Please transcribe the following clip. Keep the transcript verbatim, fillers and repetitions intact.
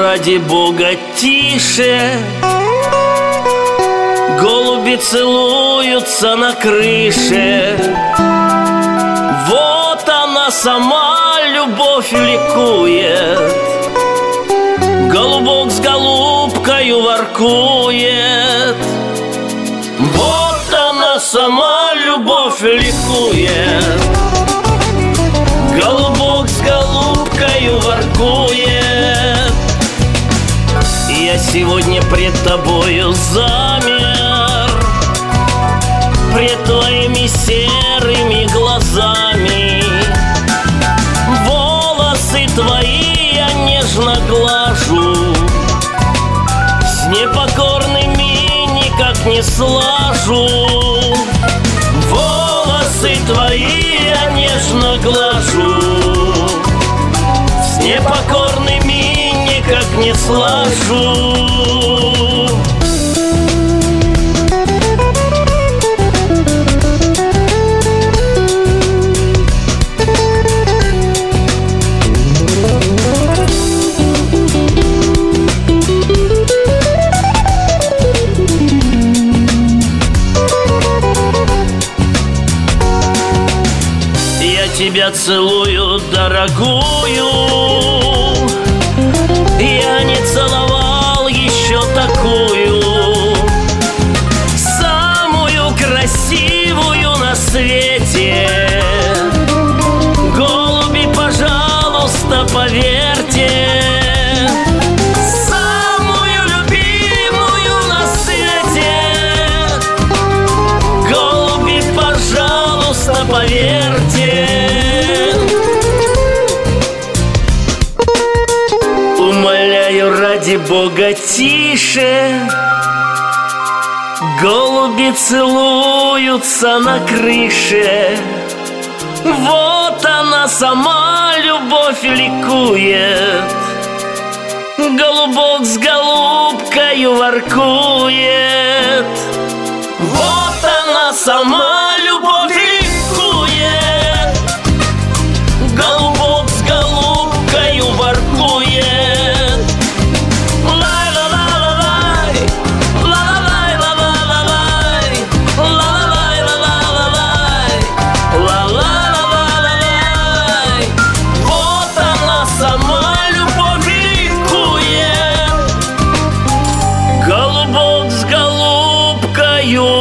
ради Бога, тише. Голуби целуются на крыше. Вот она сама, любовь ликует. Голубок с голубкою воркует. Вот она сама, любовь ликует. Голубок с голубкою воркует. Я сегодня пред тобою замер, пред твоими серыми глазами. Волосы твои я нежно глажу, с непокорными никак не слажу. Волосы твои я нежно глажу, с непокорными никак не слажу. Я тебя целую, дорогую. Я не целовал еще такую, самую красивую на свете. Голуби, пожалуйста, поверьте, самую любимую на свете. Голуби, пожалуйста, поверьте. Умоляю ради Бога, тише. Голуби целуются на крыше. Вот она сама, любовь ликует. Голубок с голубкою воркует. Вот она сама, любовь ликует. Голубок с голубкою воркует. Голубок с голубкою